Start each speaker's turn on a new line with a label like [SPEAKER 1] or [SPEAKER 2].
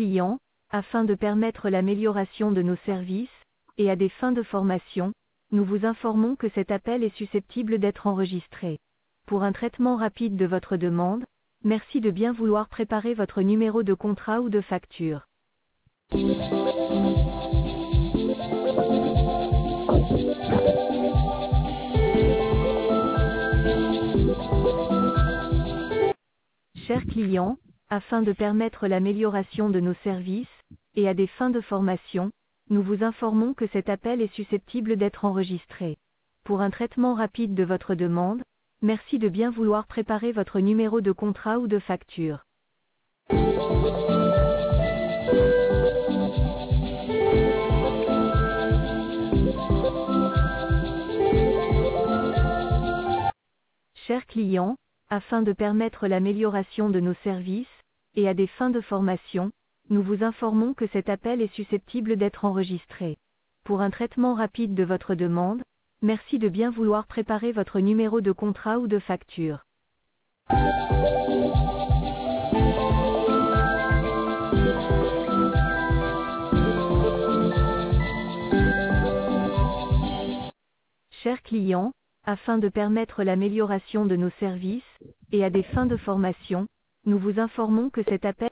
[SPEAKER 1] clients, afin de permettre l'amélioration de nos services, et à des fins de formation, nous vous informons que cet appel est susceptible d'être enregistré. Pour un traitement rapide de votre demande, merci de bien vouloir préparer votre numéro de contrat ou de facture. Chers clients, afin de permettre l'amélioration de nos services, et à des fins de formation, nous vous informons que cet appel est susceptible d'être enregistré. Pour un traitement rapide de votre demande, merci de bien vouloir préparer votre numéro de contrat ou de facture. Chers clients, afin de permettre l'amélioration de nos services, et à des fins de formation, nous vous informons que cet appel est susceptible d'être enregistré. Pour un traitement rapide de votre demande, merci de bien vouloir préparer votre numéro de contrat ou de facture. Chers clients, afin de permettre l'amélioration de nos services, et à des fins de formation, nous vous informons que cet appel